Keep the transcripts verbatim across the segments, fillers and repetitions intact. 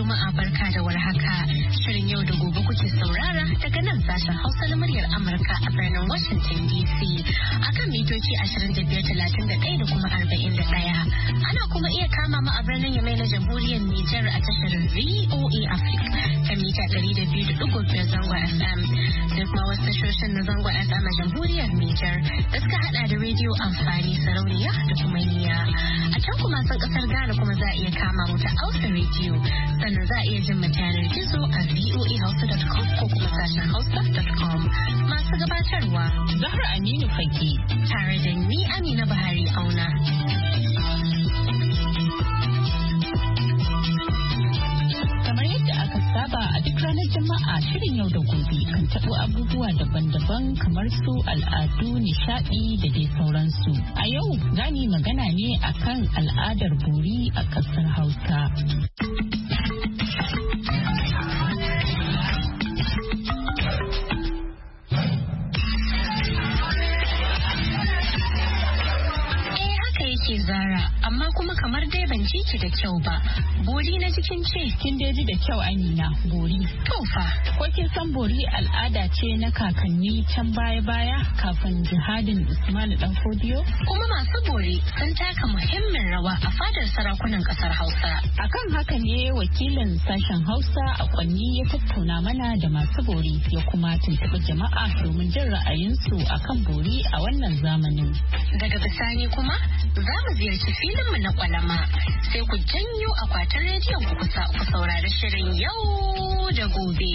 Juma'a barka da warhaka. Shirin yau da gobe kuke saurara daga nan sashen Hausa na muryar Amurka a birnin Washington D C. Akan mitoci ashirin da biyar talatin da ɗaya da kuma arba'in da ɗaya. Ana kuma iya kama mu a birnin Yamai na Jamhuriyar Nijar a tashar V O A Africa ta mita ɗari da biyu da ɗigo biyar zango F M. Sai kuma wasu tashoshin na zango F M a Jamhuriyar Nijar da suka haɗa da rediyo amfani sarauniya da kuma niya. A can kuma san ƙasar Ghana kuma za a iya kama mu ta Hausa Radio. Sannan za a iya jin mu ta yanar gizo a v o a hausa dot com ko kuma sashen hausa dot com. Masu gabatarwa Zahra Aminu Fage tare da ni Amina Buhari Auna. Kamar yadda aka saba a duk ranar Juma'a shirin yau da gobe kan taɓo abubuwa daban-daban kamar su al'adu, nishaɗi da dai sauransu. A yau za mu yi magana ne akan al'adar bori a ƙasar Hausa. Zara, amma kuma kamar dai ban ci ki da kyau ba. Bori na jikin ce. Kin dai ji da kyau Amina, bori. To fa, ko kin san bori al'ada ce na kakanni can baya-baya kafin jihadin Usman Dan Fodiyo? Kuma masu bori sun taka muhimmin rawa a fadar sarakunan kasar Hausa. Akan haka ne wakilin sashen Hausa a Kwanni ya tattauna mana da masu bori ya kuma tuntuɓi jama'a domin jin ra'ayinsu akan bori a wannan zamanin. Daga bisani kuma za mu ziyarci filinmu na kwalama sai ku janyo akwatin rediyon ku kusa ku saurari shirin yau da gobe.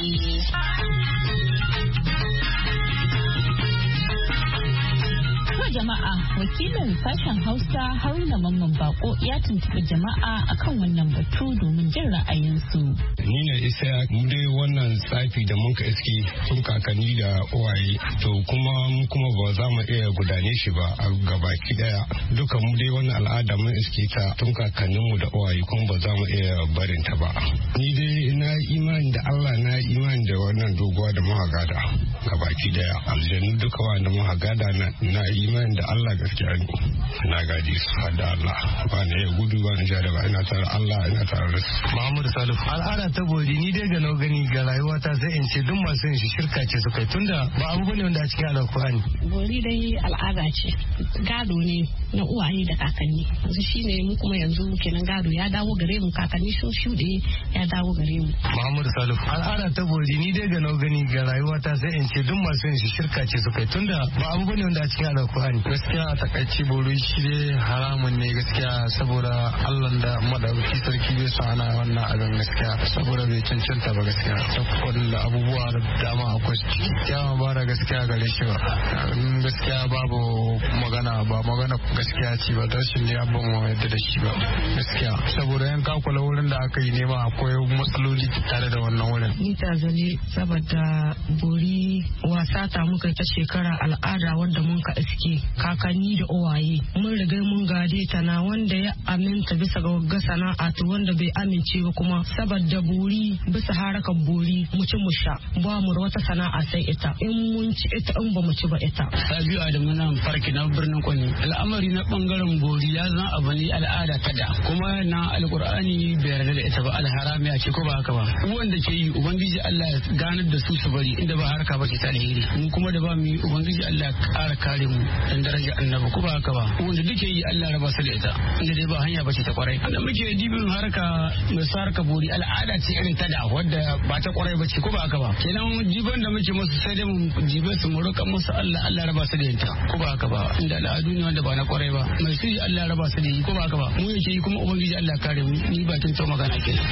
Jama'a wakilin sashen Hausa Haruna Mamman Bako ya tuntuɓi jama'a akan wannan batu domin jin ra'ayinsu. Ni ne isa mu dai wannan tsafi da mun ka iske tun kakanni da uwaye to kuma kuma ba za mu iya gudane shi ba a gabaki daya. Duka mu dai wannan al'ada mun iske ta tun kakannin mu da uwaye kuma ba za mu iya barin ta ba. Ni dai na imani da Allah na imani da wannan doguwa da muka gada gabaki daya. Aljannu duka wanda muka gada na imani da Allah gaskiya ne na gaji su da Allah ba ne ya gudu ba na jada ba ina tare Allah ina tare da su. Muhammadu Salif al'ada ta bori ni dai ga nau gani ga rayuwa ta sai in ce duk masu yin shi shirka ce su kai tunda ba abu bane wanda a cikin alƙur'ani. Bori dai al'ada ce gado ne na uwaye da kakanni yanzu shine mu kuma yanzu kenan gado ya dawo gare mu kakanni sun shuɗe ya dawo gare mu. Muhammadu Salif al'ada ta bori ni dai ga nau gani ga rayuwa ta sai in ce duk masu yin shi shirka ce su kai tunda ba abu bane wanda a cikin alƙur'ani. Gaskiya a takaici bori shi dai haramun ne gaskiya saboda Allah da madauki sarki bai sa ana wannan abin gaskiya saboda bai cancanta ba gaskiya saboda abubuwa da dama akwai kyakkyawan ba da gaskiya gare shi ba gaskiya babu magana ba magana gaskiya ce ba don shi ne abin mu yadda da shi ba gaskiya saboda yan kakula wurin da aka yi nema akwai matsaloli tare da wannan wurin. Ni ta zane saboda bori wasa ta muka ta shekara al'ada wanda mun ka iske kakanni da uwaye mun riga mun gade ta na wanda ya aminta bisa ga sana'a to wanda bai amince ba kuma saboda bori bisa harakan bori mu ci mu sha ba mu da wata sana'a sai ita in mun ci ita in ba mu ci ba ita. Sabiu Adamu nan farki na birnin Kwani al'amari na bangaren bori ya zan abu ne al'ada ta da kuma na alkur'ani bai yarda da ita ba alharami a ce ko ba haka ba wanda ke yi ubangiji Allah ya ganar da su su bari inda ba harka ba ce ta alheri mu kuma da ba mu yi ubangiji Allah ya kara kare mu dan daraja annabi ko ba haka ba wanda duke yi Allah raba su da ita inda dai ba hanya bace ta kwarai da muke dibin harka mai sarka bori al'ada ce irin ta da wadda ba ta kwarai bace ko ba haka ba kenan jiban da muke musu sai dai mu jibe su mu roƙa musu Allah Allah raba su da ita ko ba haka ba inda al'adu ne wanda ba na kwarai ba mai su Allah raba su da yi ko ba haka ba mu yake yi kuma ubangiji Allah kare mu ni ba tun magana kenan.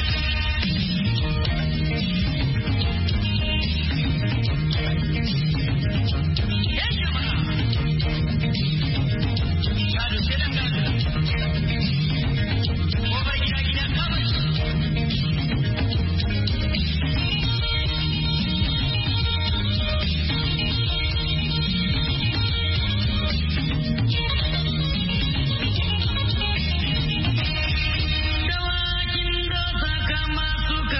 Dawakin da saka masu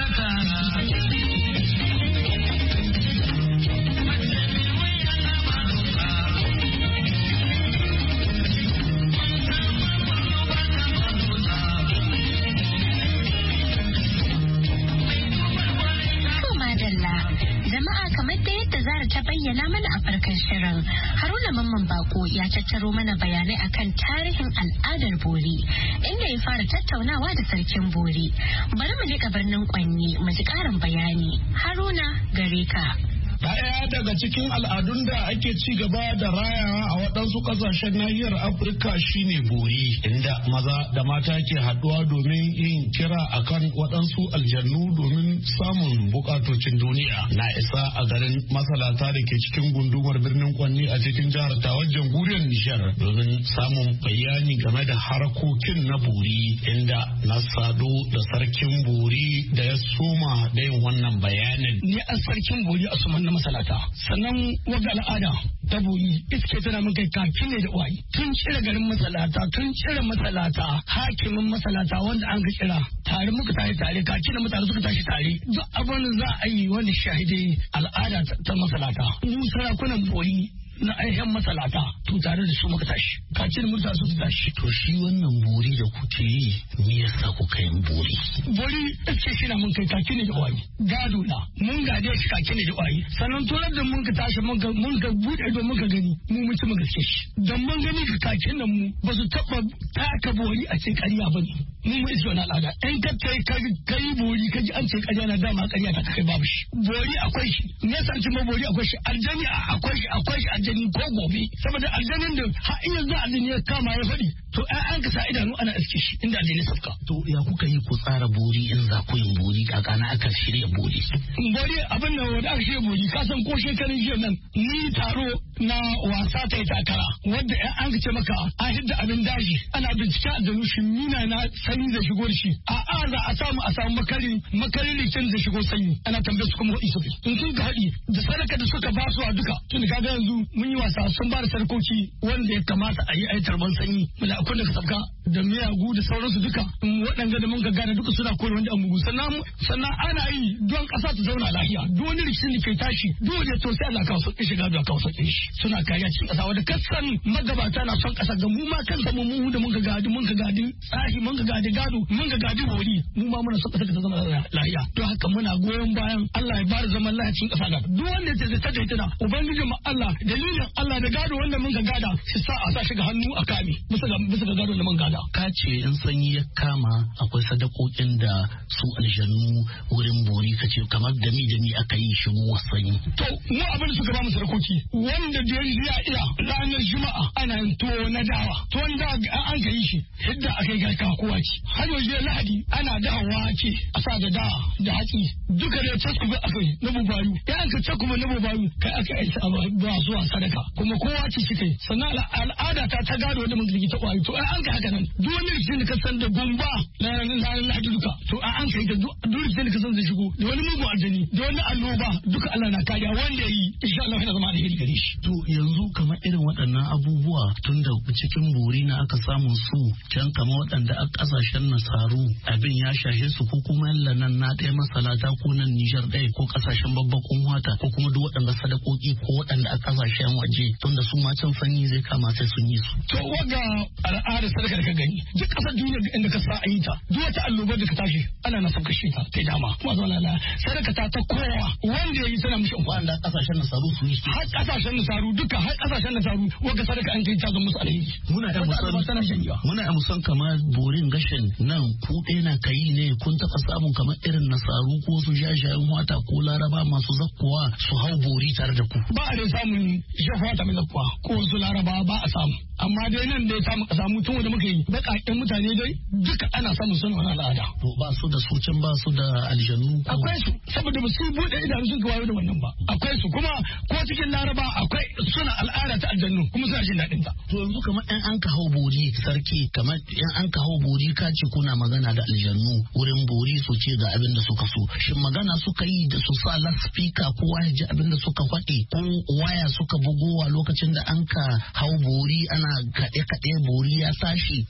al'adar ta bayyana mana a farkon shirin. Haruna Mamman Bako ya tattaro mana bayanai akan tarihin al'adar bori, inda ya fara tattaunawa da sarkin bori. Bari mu leƙa birnin Kwanni mu ji ƙarin bayani. Haruna, gare ka. Daya daga cikin al'adun da ake ci gaba da rayawa a waɗansu ƙasashen nahiyar Afirka shine bori, inda maza da mata ke haɗuwa domin yin kira akan waɗansu aljannu domin samun bukatocin duniya. Na isa a garin masalata da ke cikin gundumar birnin Kwanni a cikin jihar Tawar jamhuriyar Nijar domin samun bayani game da harkokin na bori, inda na sado da sarkin bori da ya soma da yin wannan bayanin. Ni a sarkin bori a suman masalata, sannan waga al'ada ta boyi iske tana min kai kaki ne da uwaye tun cire garin masalata tun cire masalata hakimin masalata wanda an ga kira tare muka tare tare kaki na mutane suka tashi tare duk abin za a yi wanda shahidai al'ada ta masalata mu sarakunan boyi na ayyan masalata to tare da su muka tashi kacin mutane su tashi. To shi wannan bori da kuke yi me yasa kuka yin bori? Bori ce shi na mun kai kaki ne da wayi gado na mun gade shi kaki ne da wayi sannan to da mun ka tashi mun ka mun ka bude ido mun ka gani mu mun ci muka shi dan mun gani ka kakin nan mu ba su taba taka bori a cikin ƙarya ba ne mu mu iso na al'ada in ka kai kai bori ka ji an ce ƙarya na dama ƙarya ta kai babu shi bori akwai shi ne san ci bori akwai shi aljani akwai shi akwai shi aljani ko gobe saboda aljanin da har iya za aljani ya kama ya faɗi to an ka sa idanu ana iske shi inda aljani safka. To ya kuka yi ku tsara bori in za ku yin bori kakana aka shirya bori? Bori abin da wanda aka shirya bori ka san ko shekarun jiya nan ni taro na wasa ta yi takara wanda an ka ce maka a hidda abin daji ana bincike aljanu shi nuna na sanyi da shigo da shi a a za a samu a samu makari makari likin da shigo sanyi ana tambayar su kuma iso in sun ga haɗi da sadaka da suka ba su a duka tun kaga yanzu mun yi wasa sun ba da sarkoki wanda ya kamata a yi aitar ban sanyi mulakun da ka sabka da miyagu da sauransu duka waɗanda da mun ga gane duka suna koyi wanda an mugu sannan sannan ana yi don ƙasa ta zauna lafiya duk wani rikicin da ke tashi duk wanda to sai Allah ka wasu ɗin shiga da ka wasu ɗin shi suna kariya cikin ƙasa wanda kasan magabata na son ƙasa ga mu ma kansa mu mu da mun ga gadi mun ga gadi tsahi mun ga gadi gado mun ga gadi bori mu ma muna son ƙasa ta zama lafiya don haka muna goyon bayan Allah ya bada zaman lafiya cikin ƙasa ga duk wanda ya ce zai tada ubangiji mu Allah dalilin Allah da gado wanda mun ga gada shi sa a sa shi ga hannu a kame bisa ga bisa ga gado da mun gada. Ka ce in sanyi ya kama akwai sadakokin da su aljannu wurin bori ka ce kamar dami dami aka yi shigo sanyi. To mu abin da suka ba mu sadakoki wanda da ya iya ranar juma'a ana yin tuwo na dawa to wanda an ka yi shi yadda aka yi garka kowa ce har yanzu lahadi ana dawa ce a sa da dawa da hatsi duka da takuba aka yi na bubayu ya an ka takuba na bubayu kai aka yi ba zuwa sadaka kuma kowa ce shi kai sannan al'ada ta ta gado da mun ta kwayo to an ka haka nan duk wani rikicin da ka san da gumba na ranar lahadi duka to an ka yi da duk rikicin da ka san zai shigo da wani mugun aljani da wani alloba duka Allah na kariya wanda yi insha Allah yana zama alheri gare shi. To yanzu kamar irin waɗannan abubuwa tun da cikin bori na aka samu su can kamar waɗanda a ƙasashen nasaru abin ya shahe su ko kuma yalla nan na ɗaya masalata ko nan Nijar ɗaya ko ƙasashen babbakun wata ko kuma duk waɗanda sadakoki ko waɗanda a ƙasashen waje tun da su ma can sanyi zai kama sai sun yi su. To waga al'adar sadaka da ka gani duk ƙasar duniya inda ka sa a yi ta duk wata allobar da ka tashi ana na sauka shi ta kai dama kuma zuwa lala sadaka ta ta kowa wanda ya yi tana mishi wanda ƙasashen nasaru su yi har ƙasashen nasaru duka har ƙasashen nasaru waga sadaka an kai ta zama musu alheri. Muna da musan muna da musan kamar borin gashin nan ku ɗaya na kai ne kun taɓa samun kamar irin nasaru ko su jajayen wata ko laraba masu zakkuwa su hau bori tare da ku. Ba a da samun shafata mai zakkuwa ko su laraba ba a samu amma dai nan dai samu a samu tun wanda muka yi baƙaƙen mutane dai duka ana samun suna wani al'ada. To ba su da su can ba su da aljanu. Akwai su saboda ba su buɗe idanu sun kawo da wannan ba akwai su kuma ko cikin laraba akwai suna al'ada ta aljannu kuma suna jin daɗin ta. To yanzu kamar ɗan an ka hau bori sarki kamar ɗan an ka hau bori ka ce kuna magana da aljannu wurin bori su ce ga abin da suka so shin magana suka yi da su sa laspika kowa ya ji abin da suka faɗi ko waya suka bugowa lokacin da an ka hau bori ana kaɗe-kaɗe bori ya tashi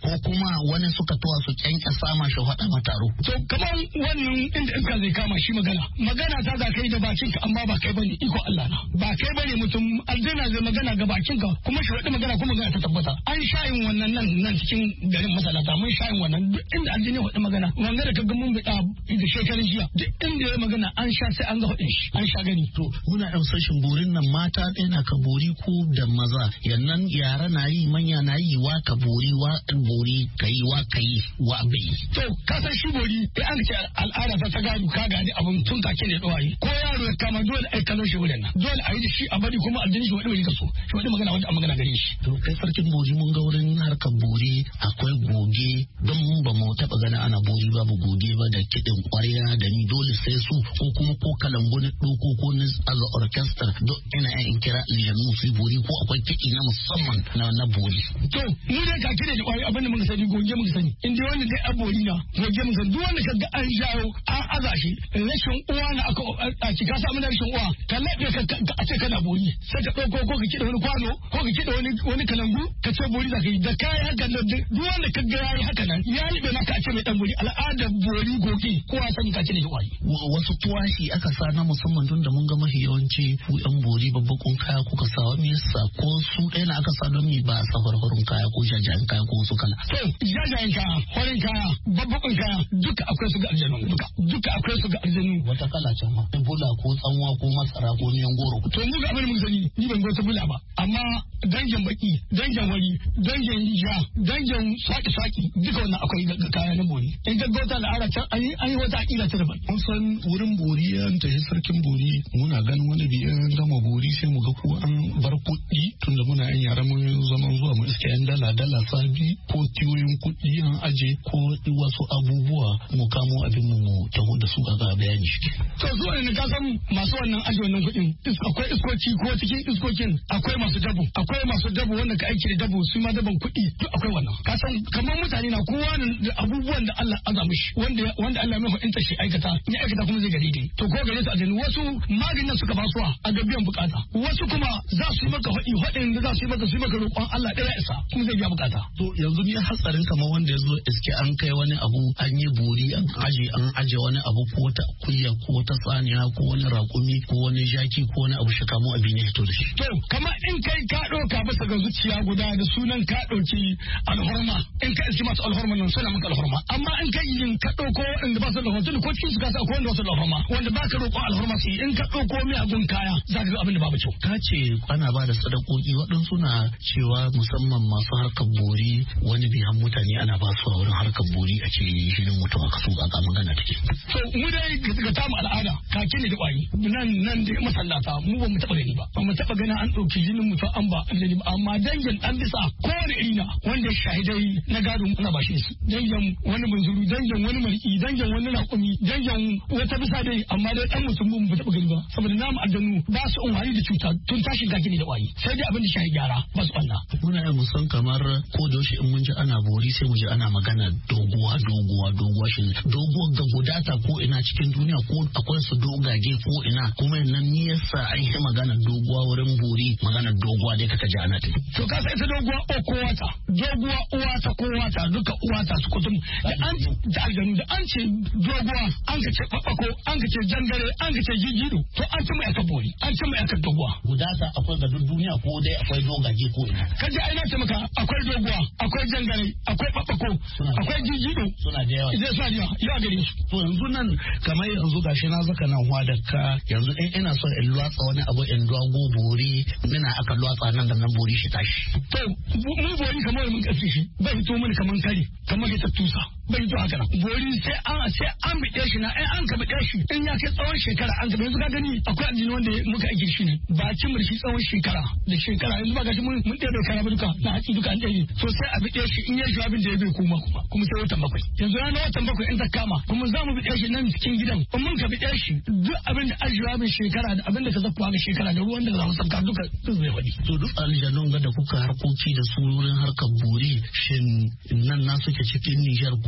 ko kuma wani suka tuwa su kyankyasa ma shi faɗa mataro. To kamar wannan inda iska zai kama shi magana magana ta za kai da bakinka amma ba kai bane iko Allah na ba kai bane mutum aljanna zai magana ga bakinka kuma shi faɗi magana kuma magana ta tabbata an shayin wannan nan nan cikin garin masalata mun shayin wannan duk inda aljanna faɗi magana wanga da kaga mun bida da shekarun jiya duk inda ya magana an sha sai an ga faɗin shi an sha gani. To muna ɗan sashin borin nan mata ɗaya na ka bori ko da maza yannan yara na yi manya na yi wa ka bori wa bori ka yi wa ka yi wa bai. To ka san shi bori ya an ce al'ada ta ta gado ka gadi abun tun kake ne ɗawaye ko yaro ya kama dole ai kallon shi wurin nan dole a yi da shi a bari kuma addini shi wani wani kaso shi wani magana wani a magana gare shi. To kai sarkin bori mun ga wurin harkar bori akwai goge don mun ba mu taɓa gana ana bori babu goge ba da kiɗin ƙwarya da ni dole sai su ko kuma ko kalangu na ɗoko ko na aza orchestra don ina in kira aljanu su bori ko akwai kiɗi na musamman na na bori. To mu dai ka kire da ƙwari abin da muka sani goge muka sani in dai wanda dai abori na goge muka sani duk wanda ka ga an jawo an aza shi rashin uwa na aka a cika samu na rashin uwa ka laɓe ka a ce kana bori sai ka ɗauko ko ka kiɗa wani kwano ko ka kiɗa wani wani kalangu ka ce bori za ka yi da kayan haka nan duk wanda ka ga yayi haka nan ya liɓe na ka ce mai ɗan bori al'adar bori goge kowa sani ka kire da ƙwari. Wasu tuwashi aka sa na musamman tun da mun ga mafi yawanci ku yan bori babbakon kaya kuka sa wani yasa ko su ɗaya na aka sa don mi ba a sa farfarin kaya ko jajayen kaya ko wasu kala. To jajayen kaya farin kaya babbakon kaya duka akwai su ga aljanu duka duka akwai su ga aljanu. Wata kala can ma bula ko tsanwa ko masara ko miyan goro. To mu ga abin mun sani ni ban ga wata bula ba amma dangin baki dangin wari dangin ja dangin saki saki duka wannan akwai ga kaya na bori. In ga gota al'ada can an yi wata akila ta daban. Mun san wurin bori yan ta sarkin bori muna ganin wani bi an gama bori sai mu ga ko an bar kuɗi tunda muna yan yara mun zama zuwa mu iska yan dala dala sabi ko tiyoyin kuɗi an aje ko wasu abubuwa mu kamo abin mu taho da su a ga bayani shi. To su ne ka san masu wannan aje wannan kuɗin akwai iskoci ko cikin iskokin akwai masu dabo akwai masu dabo wanda ka aiki da dabo su ma daban kuɗi duk akwai wannan ka san kamar mutane na kowa da abubuwan da Allah azza mishi wanda wanda Allah mai fahimta shi aikata ya aikata kuma zai ga daidai to ko gare su a jini wasu maganin suka ba su a ga biyan bukata wasu kuma za su yi maka haɗi haɗin da za su yi maka su yi maka roƙon Allah ɗaya isa kuma zai biya bukata. To yanzu ni hatsarin kamar wanda ya zo iske an kai wani abu an yi bori an aje an aje wani abu ko ta kuya ko ta saniya ko wani raƙumi ko wani jaki ko wani abu shi kamo abin ya fito da shi. To kamar in kai ka ɗauka bisa ga zuciya guda da sunan ka ɗauki alhorma in ka iske masu alhorma nan suna maka alhorma amma in kai yin ka ɗauko inda ba su da alhorma ko cikin su ka sa ko wanda ba su da alhorma wanda ba ka roƙon alhorma su yi in ka ɗauko miyagun kaya za ka ga abin da babu kyau. Ka ce ana ba da sadakoki waɗansu na cewa musamman masu harkar bori wani biyan mutane ana ba su a wurin harkar bori a ce shirin mutum aka so ga magana take. To mu dai ga tamu al'ada kake ne da ƙwari nan nan da masallata mu ba mu taɓa gani ba ba mu taɓa gani an ɗauki jinin mutum an ba aljani ba amma dangin ɗan bisa kowane iri na wanda shahidai na gado ana ba shi su dangin wani bunzuru dangin wani mariki dangin wani raƙumi dangin wata bisa dai amma dai ɗan mutum mu ba taɓa gani ba saboda namu aljanu ba su unhari da cuta tun tashin kake ne da ƙwari sai dai abin da shahi gyara ba su ɓanna. Muna yin musan kamar ko da yaushe in mun ji ana bori sai mu ji ana magana doguwa doguwa doguwa shi doguwa ga gudata ko ina cikin duniya ko akwai su dogage ko ina kuma nan ni yasa an yi magana doguwa wurin bori magana doguwa dai kaka ji ana ta. To ka sai ta doguwa o ko wata doguwa uwa ta ko wata duka uwa ta su kutum da an da aljanu da an ce doguwa an ka ce babako an ka ce jangare an ka ce jijido to an ci mai aka bori an ci mai aka doguwa. Gudata akwai ga duniya ko dai akwai dogage ko ina. Kaji ai na ce maka akwai doguwa akwai jangare akwai babako akwai jijido suna da yawa. Zai suna da yawa yawa gare su. To yanzu nan kamar yanzu gashi na zaka nan hwa da ka yanzu in ina so in lwatsa wani abu in dogo bori mina aka lwatsa nan da nan bori shi tashi. To mun bori kamar mun kasi shi bai fito mini kamar kare kamar ya tusa bai fito haka nan. Bori sai an sai an bide shi na ai an ka bide shi in ya kai tsawon shekara an ka yanzu ka gani akwai aljini wanda muka aiki shi ne ba cin murshi tsawon shekara da shekara yanzu ba gashi mun mun ɗaya bai kara ba duka na hatsi duka an ɗaya so sai a bide shi in ya shi abin da ya bai kuma kuma kuma sai watan bakwai yanzu na watan bakwai in ta kama kuma za mu bide shi nan cikin gidan in mun ka bide shi duk abin da ajiyewa bin shekara da abin da ka zakuwa ga shekara da ruwan da za mu sabka duka duk zai faɗi. To duk aljanun ga da kuka harkoki da su wurin harkar bori shin nan na suke cikin Nijar ko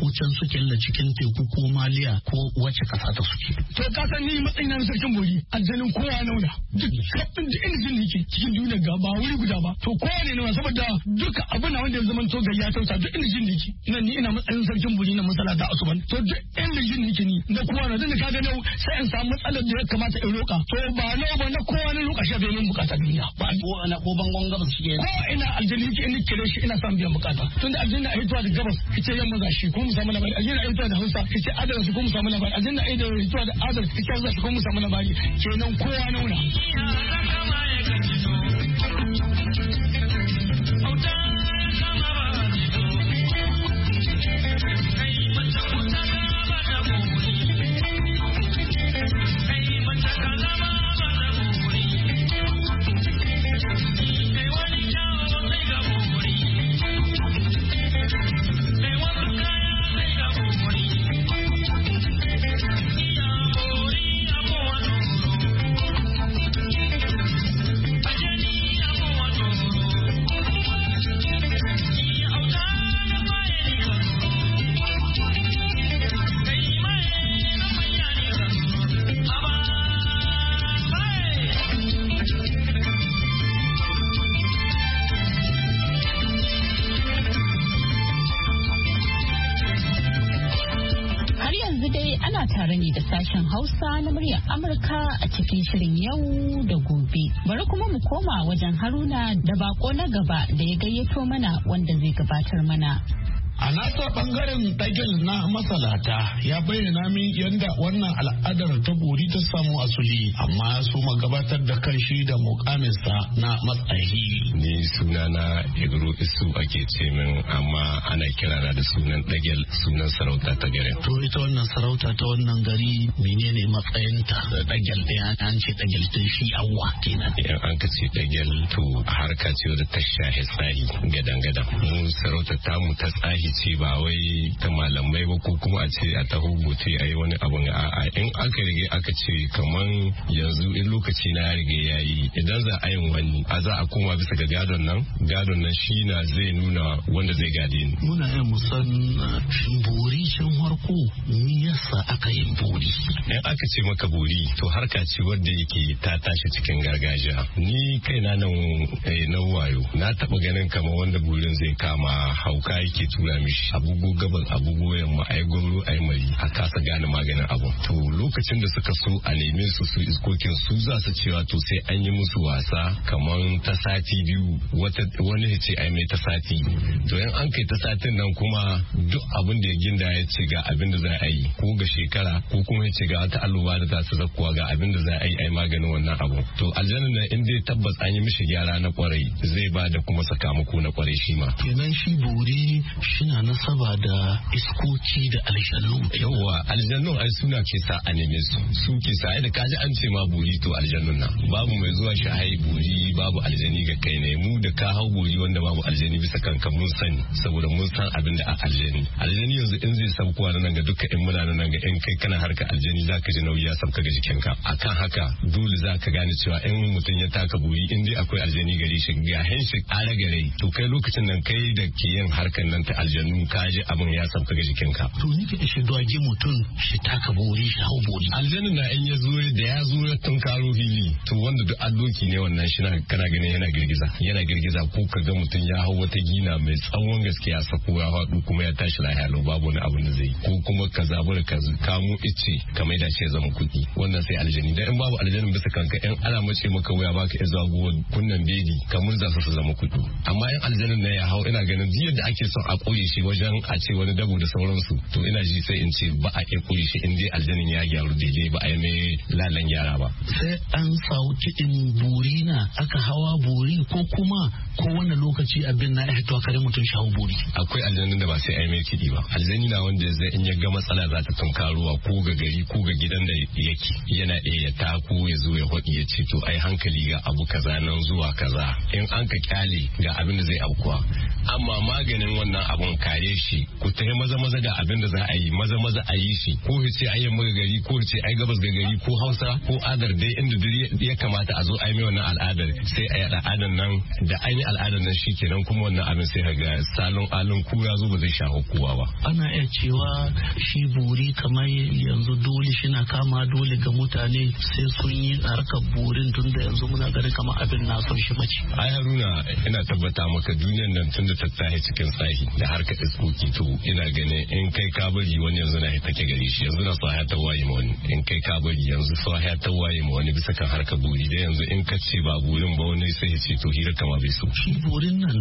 ko can suke da cikin teku ko maliya ko wace kasa ta suke. To ka san ni matsayin na sarkin bori aljanin kowa nauna duk kafin da inda jin nake cikin duniya ga ba wuri guda ba to kowa ne nauna saboda duka abin na wanda ya zama to gayya tausa duk inda jin nake nan ni ina matsayin sarkin bori na masalata asuban to duk inda jin nake ni na kowa na da ka ga nau sai in samu matsalar da ya kamata in roka to ba nawa ba na kowa ne roka shi bai mun bukata duniya ba ko ana ko bangon gabas shi ko ina aljani ke ni kire shi ina son biyan bukata tunda aljanna a hitowa da gabas kice yamma za shi ko mu samu labari aljanna a hitowa da Hausa kice adana su ko mu samu labari aljanna a hitowa da adal kice za su ko mu samu labari kenan kowa nauna tare ne da sashen Hausa na muryar Amurka a cikin shirin yau da gobe. Bari kuma mu koma wajen Haruna da bako na gaba da ya gayyato mana wanda zai gabatar mana. A nasa bangaren dagel na masalata ya bayyana min yadda wannan al'adar ta bori ta samu asuli amma su gabatar da kanshi da mukaminsa na matsayi. Ni suna na Igro Isu ake ce min amma ana kirana da sunan dagel sunan sarauta ta garin. To ita wannan sarauta ta wannan gari menene matsayinta da dagel ɗaya an ce dagel tun shi awwa kenan. Idan an ka ce dagel to harka ce wadda ta shahi tsahi gadan gadan. Mu sarauta tamu ta tsahi ce ba wai ta malamai ba ko kuma a ce a ta hubuce a yi wani abu a'a in aka rige aka ce kaman yanzu in lokaci na ya rige ya yi idan za a yin wani a za a koma bisa ga gadon nan gadon nan shi na zai nuna wanda zai gade ni. Muna yin musan bori can harko ni yasa aka yin bori. In aka ce maka bori to harka ce wadda yake ta tashi cikin gargajiya. Ni kaina nan na wayo na taba ganin kama wanda burin zai kama hauka yake tura mishi abubu gaban abubu yamma ai gwamro ai mai a kasa gane maganin abu to lokacin da suka so a neme su su iskokin su za su cewa to sai an yi musu wasa kaman ta sati biyu wata wani ya ce ai mai ta sati to yan an kai ta satin nan kuma duk abin da ya ginda ya ce ga abin da za a yi ko ga shekara ko kuma ya ce ga wata alluwa da za su zakkuwa ga abin da za a yi ai maganin wannan abu to aljanna nan in dai tabbas an yi mishi gyara na kwarai zai ba da kuma sakamako na kwarai shi ma kenan shi bori shina nasaba da iskoki da aljannu. Yawwa aljannun ai suna ke sa a neme su su ke sa ai da kaji an ce ma buri to aljannun na babu mai zuwa shi hai buri babu aljani ga kai ne mu da ka hau buri wanda babu aljani bisa kanka mun sani saboda mun san abin da a aljani aljani yanzu in zai saukowa nan ga duka in muna nan ga in kai kana harka aljani zaka ji nauyi ya sauka ga jikinka akan haka dole zaka gane cewa in mutum ya taka buri in dai akwai aljani gare shi ga henshi ƙara gare to kai lokacin nan kai da ke yin harkan nan ta aljannu ka ji abin ya sauka ga jikinka to ni ke shi doge mutum shi taka buri shi hau buri aljannu na in ya zo da ya zo ya tunkaro fili to wanda duk addoki ne wannan shi kana ganin yana girgiza yana girgiza ko ka ga mutum ya hau wata gina mai tsawon gaskiya sako ya haɗu kuma ya tashi lahiya lau babu wani abin da zai ko kuma ka zabura ka kamo ice ka mai da shi ya zama kuɗi wannan sai aljani dan in babu aljanin bisa kanka in ana mace maka waya baka iya zago kunnan bedi ka murza su su zama kuɗi amma in aljanin na ya hau ina ganin duk yadda ake son a koye shi wajen a ce wani dabo da sauransu to ina ji sai in ce ba a iya koye shi in dai aljanin ya gyaru daidai ba a yi mai lalan gyara ba sai an sau kiɗin buri na aka hawa buri ko kuma ko wani lokaci abin na ya to kare mutum shi hau buri akwai aljanin da ba sai a yi mai kiɗi ba aljani na wanda zai in ya ga matsala za ta tunkaruwa ko ga gari ko ga gidan da yake yana iya ya tako ya zo ya hodi ya ce to ai hankali ga abu kaza nan zuwa kaza in an ka kyale ga abin da zai aukuwa amma maganin wannan abun tankare shi ku tafi maza maza ga abin da za a yi maza maza a yi shi ko ce ai yamma gari ko ce ai gabas ga gari ko Hausa ko adar dai inda duk ya kamata a zo a yi wannan al'adar sai a yi al'adar nan da an yi al'adar nan shikenan kuma wannan abin sai ga salon alon ku ya zo ba zai shafa kowa ba. Ana iya cewa shi bori kamar yanzu dole shi na kama dole ga mutane sai sun yi harkar borin tun da yanzu muna ganin kamar abin na son shi mace. Ai Haruna ina tabbata maka duniyar nan tun da ta tahi cikin sahi da harkar iskoki to ina ganin in kai ka bari wani yanzu na take gari shi yanzu na so ya ta waye ma wani in kai ka bari yanzu so ya ta waye ma wani bisa kan harkar bori da yanzu in ka ce ba borin ba wani sai ya ce to hira kama bai so. Shi borin nan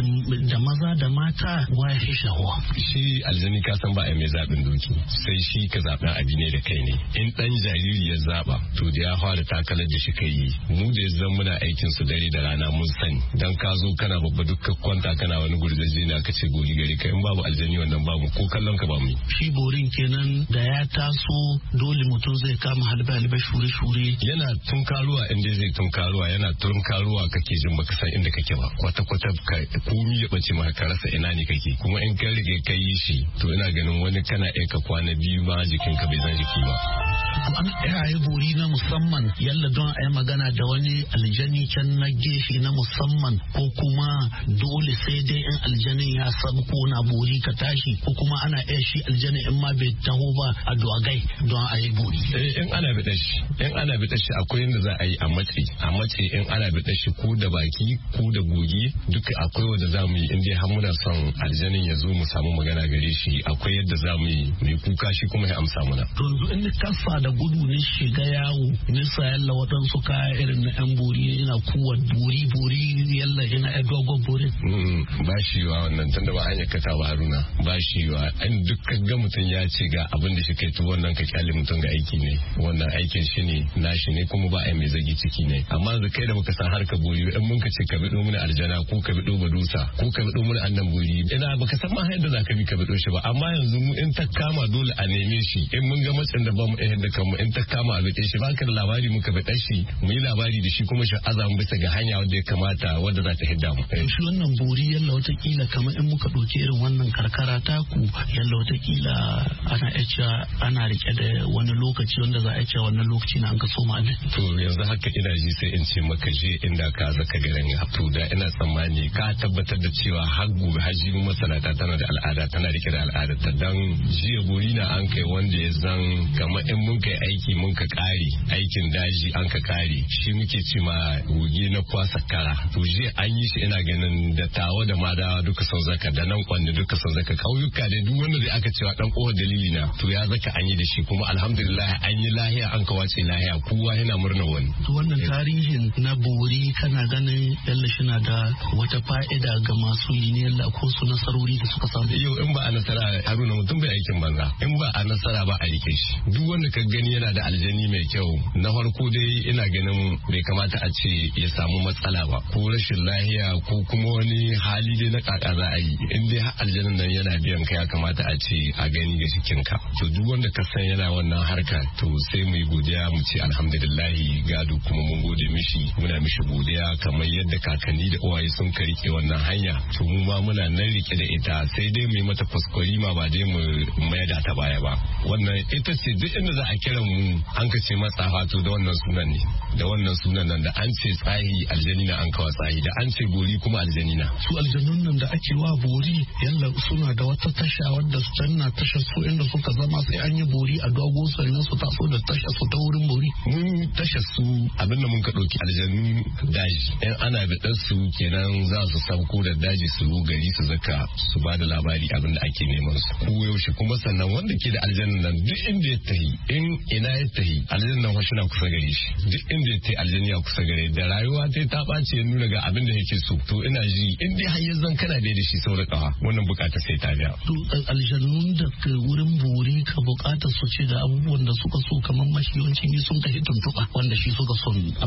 da maza da mata waye shi shawa. Shi aljani ka san ba a mai zaɓin doki sai shi ka zaɓen abi ne da kai ne in ɗan jariri ya zaɓa to da ya fara takalar da shi kai yi mu da zan muna aikin su dare da rana mun sani dan ka zo kana babba dukkan kwanta kana wani gurzaje na ka ce gori gari ka in babu aljani wannan babu ko kallon ka ba mu. Shi borin kenan da ya taso dole mutum zai kama halbe halbe shure shure yana tunkaruwa inda zai tunkaruwa yana tunkaruwa kake jin baka san inda kake ba kwata kwata komi ya bace maka ka rasa ina ne kake kuma in ka rige kai yi shi to ina ganin wani kana aika kwana biyu ma jikinka bai zan jiki ba. An yi bori na musamman yalla don a yi magana da wani aljani can na gefe na musamman ko kuma dole sai dai in aljanin ya sabu ko na bori ka tashi ko kuma ana iya shi aljanin in ma bai taho ba a dogai don a yi bori. In ana bi shi in ana bi shi akwai yadda za a yi a matsi a matsi in ana bi shi ko da baki ko da goge duka akwai wanda za mu yi in dai har muna son aljanin ya zo mu samu magana gare shi akwai yadda za mu yi mai kuka shi kuma ya amsa mana. To yanzu in kasa da gudu ne shiga yawo nisa yalla waɗansu kaya irin na yan bori ina kuwa bori bori yalla ina ya dogon bori. Ba shi wa wannan tunda ba hanyar kata ba Haruna ba shi wa an dukkan ga mutum ya ce ga abin da shi kai to wannan ka kyale mutum ga aiki ne wannan aikin shi ne nashi ne kuma ba a mai zagi ciki ne amma yanzu kai da baka san harka bori in mun ka ce ka bido mana aljana ko ka bido badusa ko ka bido mana annan bori ina baka san ma yadda za ka bi ka bido shi ba amma yanzu mu in ta kama dole a neme shi in mun ga matsin da ba mu iya da kanmu in ta kama a rike shi baka da labari muka bi shi mu yi labari da shi kuma shi azamu bisa ga hanya wanda ya kamata wanda za ta hidda mu. Shi wannan bori yalla watakila kamar in muka ɗauki irin wannan karkara taku yalla watakila ana iya ana rike da wani lokaci wanda za a iya wannan lokaci na an ka soma abin. To yanzu haka ina ji sai in ce maka je inda ka zaka garin to da ina tsammani ka tabbatar da cewa har gobe haji masanata tana da al'ada tana rike da al'adar ta dan jiya bori na an kai wanda ya zan kamar in mun kai aiki mun ka kare aikin daji an ka kare shi muke ce ma goge na kwasa kara to jiya an yi shi ina ganin da tawa da madawa duka sau zaka da nan kwanne duka sau zaka kauyuka da duk wanda zai aka cewa dan kowa dalili na to ya zaka an yi da shi kuma alhamdulillah an yi lahiya an kawace lahiya kowa yana murnar wani. Wannan tarihin na bori kana ganin yalla shi na da wata fa'ida ga masu yi ne yalla ko su nasarori da suka samu. Yau in ba a nasara Haruna mutum bai aikin banza in ba a nasara ba a rike shi duk wanda ka gani yana da aljani mai kyau na farko dai ina ganin bai kamata a ce ya samu matsala ba ko rashin lahiya ko kuma wani hali dai na kaka za a yi in dai har aljanin nan yana biyan ka ya kamata a ce a gani ga cikin ka to duk wanda ka san yana wannan harka to sai mu yi godiya mu ce alhamdulillahi gado kuma mun gode mishi muna mishi godiya kamar yadda kakanni da uwaye sun ka rike wannan hanya to mu ma muna nan rike da ita sai dai mu yi mata kuskure ma ba dai mu maida ta baya ba wannan ita ce duk inda za a kira mu an ka ce matsafa to da wannan sunan ne da wannan sunan nan da an ce tsahi aljani na an kawa tsahi da an ce bori kuma aljani na su aljanun nan da ake wa bori yalla suna da wata tasha wadda su canna tashar su inda suka zama sai an yi bori a dogo sannan su taso da tashar su ta wurin bori mun tashar su abin da mun ka ɗauki aljanu daji in ana biɗar su kenan za su sauko da daji su gari su zaka su ba da labari abin da ake neman su ko yaushe kuma sannan wanda ke da aljanun nan duk inda ya tahi in ina ya tahi aljanun nan wasu na kusa gare shi duk inda ya tahi aljanu ya kusa gare da rayuwa ta ta ɓace ya nuna ga abin da yake so to ina ji in dai har yanzu kana da shi sau da ƙawa wannan bukata sai ta biya. To aljanun da ke wurin bori ka bukata su ce da abubuwan da suka so kamar mashi yawancin yi sun kashe tuntuɓa wanda shi suka son a ba su.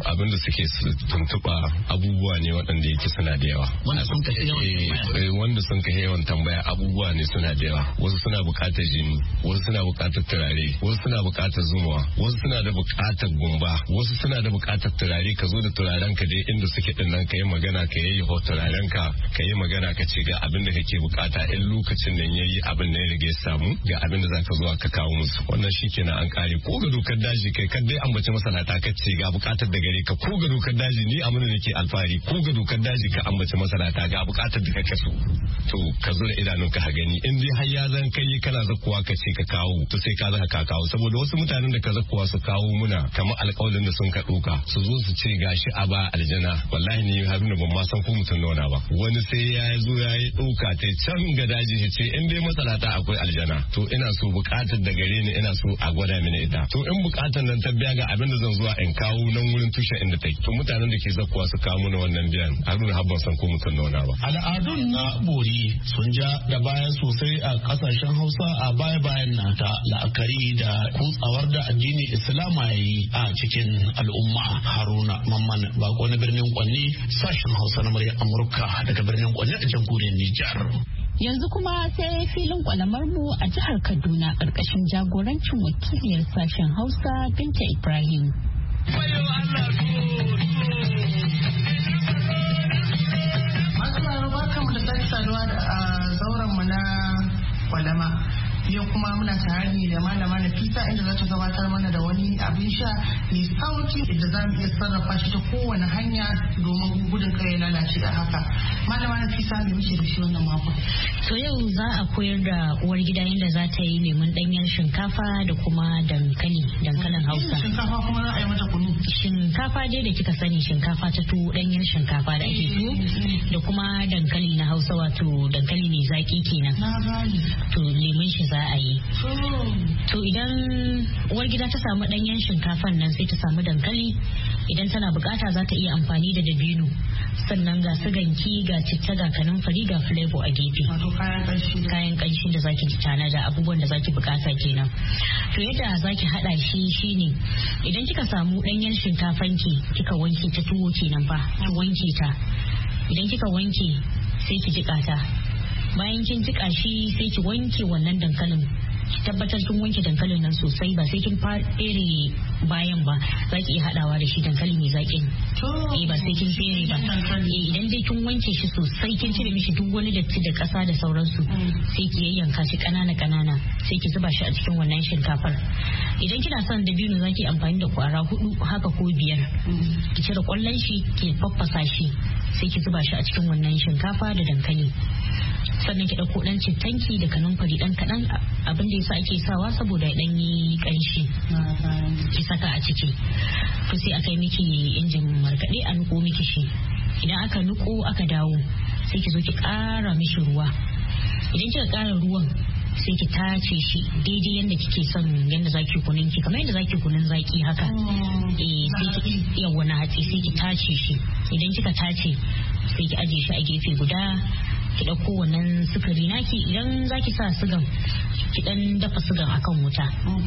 abin da suke tuntuɓa abubuwa ne waɗanda yake suna da yawa. Wanda sun kashe yawan wanda sun kashe yawan tambaya abubuwa ne suna da yawa. Wasu suna buƙatar jini, wasu suna buƙatar turare, wasu suna buƙatar zumuwa, wasu suna da buƙatar gumba, wasu suna da buƙatar turare. Ka zo da turaren ka dai inda suke din nan ka yi magana ka yi ho turaren ka ka yi magana ka ce ga abin da kake buƙata in lokacin nan yayi abin da ya rage samu ga abin da zaka zo ka kawo musu. Wannan shikenan an kare ko ga dokar daji kai kan dai ambaci masana'anta ka ce ga buƙatar da gare ka ko ga dokar daji ni amana nake alfahari ko ga dokar daji ka ambaci masana'anta ga buƙatar da kake so to ka zo da idanunka ka gani in dai har ya zan kai kana zakkuwa ka ce ka kawo to sai ka zaka ka kawo saboda wasu mutanen da ka zakkuwa su kawo muna kamar alƙawarin da sun ka ɗauka su zo su ce gashi a ba aljana wallahi ni Haruna ban ma san ko mutum nona ba wani sai ya zo ya yi ɗauka ta can ga daji shi ce in dai masana'anta akwai aljana to ina so buƙatar da gare ni ina so a gwada mini ita to in buƙatar nan ta biya ga abin da zan zuwa in kawo nan wurin tushen inda take to mutanen da ke zakkuwa su kawo mana wannan biyan Haruna har ban san ko mutum nona ba. Al'adun na bori sun ja da baya sosai a kasashen Hausa a baya bayan na ta la'akari da kutsawar da addinin Islama ya yi a cikin al'umma. Haruna Mamman Bako na birnin Kwanni sashen Hausa na muryar Amurka daga birnin Kwanni a jamhuriyar Nijar. Yanzu kuma sai filin kwalamar mu a jihar Kaduna ƙarƙashin jagorancin wakiliyar sashen Hausa Binta Ibrahim. Saduwa da zauren mu na kwalama yau kuma muna tare ne da malama Nafisa inda za ta gabatar mana da wani abin sha mai sauki da za mu iya sarrafa shi ta kowane hanya domin gudun kai lalace a haka. Malama Nafisa me muke da shi wannan mako? To yau za a koyar da uwar gida yadda za ta yi lemun ɗanyen shinkafa da kuma dankali dankalin Hausa. Shinkafa kuma za a yi mata kunu. Shinkafa dai da kika sani shinkafa ta tuwo ɗanyen shinkafa da ake tuwo da kuma dankali na Hausa wato dankali mai zaki kenan. Na gani. To lemun shi za a yi. To idan uwar gida ta samu ɗanyen shinkafan nan sai ta samu dankali idan tana bukata za ta iya amfani da dabino sannan ga siganki ga citta ga kanumfari ga flavor a gefe. Kayan ƙanshi da zaki tana da abubuwan da zaki bukata kenan. To yadda zaki hada shi shine idan kika samu ɗanyen shinkafanki kika wanke ta tuwo kenan fa ki wanke ta. Idan kika wanke sai ki jika ta. Bayan kin jika shi sai ki wanke wannan dankalin ki tabbatar kin wanke dankalin nan sosai ba sai kin fere bayan ba za ki iya hadawa da shi dankali mai zaƙin eh ba sai kin fere ba eh idan dai kin wanke shi sosai kin cire mishi duk wani datti da ƙasa da sauransu sai ki yayyanka shi kanana kanana sai ki zuba shi a cikin wannan shinkafar idan kina son dabino za ki amfani da kwara hudu haka ko biyar ki cire kwallon shi ki faffasa shi sai ki zuba shi a cikin wannan shinkafa da dankali sannan ki dauko dan cittanki da kanumfari dan kadan abin da yasa ake sawa saboda ya dan yi kanshi ki saka a ciki to sai aka yi miki injin markade a nuko miki shi idan aka nuko aka dawo sai ki zo ki kara mishi ruwa idan kika kara ruwan sai ki tace shi daidai yadda kike son yadda zaki kunun ki kamar yadda zaki kunun zaki haka eh sai ki yawa na hatsi sai ki tace shi idan kika tace sai ki aje shi a gefe guda ki dauko wannan sukari naki idan zaki sa sugan ki dan dafa sugan akan wuta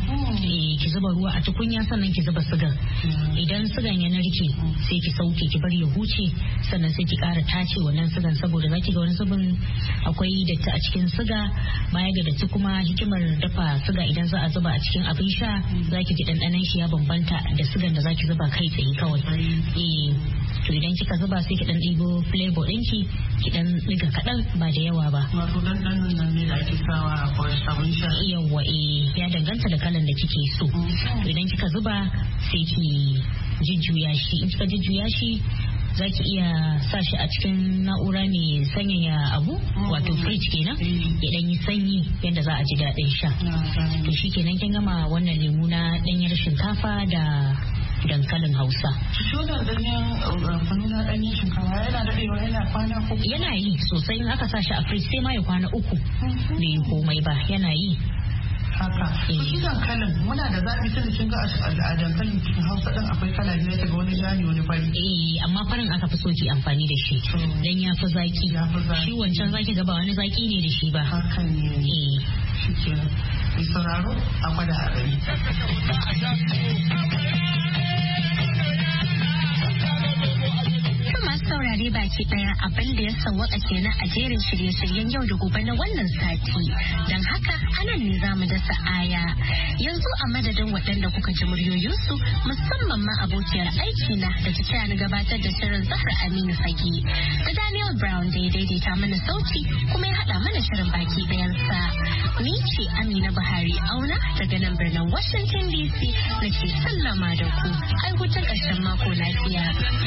eh ki zuba ruwa a tukunya sannan ki zuba sugan idan sugan ya narke sai ki sauke ki bari ya huce sannan sai ki ƙara tace wannan sugan saboda zaki ga wani zubin akwai datti a cikin suga baya ga datti kuma hikimar dafa suga idan za a zuba a cikin abin sha zaki ji dandanan shi ya bambanta da sugan da zaki zuba kai tsaye kawai eh to idan kika zuba sai ki dan ɗibo flavor ɗinki ki dan ɗiga kaɗan ba da yawa ba. Wato ɗanɗanon nan ne da ake sawa a abin sha. Yawwa eh ya danganta da kalan da kike so. To idan kika zuba sai ki jujjuya shi in kika jujjuya shi za ki iya sa shi a cikin na'ura mai sanyaya abu wato fridge kenan ya dan yi sanyi yadda za a ji daɗin sha. To shi kenan kin gama wannan lemu na ɗanyar shinkafa da dankalin Hausa. Shoda danyen kunu na ɗanyen shinkafa yana daɗewa yana kwana uku. Yana yi sosai in aka sa shi a fridge sai ma ya kwana uku bai yi komai ba yana yi. Haka. Shi dankalin muna da zaɓi tun kin ga a dankalin cikin Hausa ɗin akwai kala biyu daga wani jani wani fari. Eh amma farin aka fi so ki amfani da shi. Dan ya fi zaki. Shi wancan zaki ga ba wani zaki ne da shi ba. Hakan ne. Eh. Shi kenan. Mai sauraro a gwada a gari. saurare baki daya abin da ya sawwaka kenan a jerin shirye-shiryen yau da gobe na wannan sati. Don haka anan ne za mu dasa aya. Yanzu a madadin waɗanda kuka ji muryoyinsu musamman ma abokiyar aiki na da ta ni gabatar da shirin Zahra Aminu Fage da Daniel Brown da ya daidaita mana sauti kuma ya haɗa mana shirin baki ɗayansa. Ni ce Amina Buhari Auna daga nan birnin Washington D C nake sallama da ku. Ai hutun ƙarshen mako lafiya.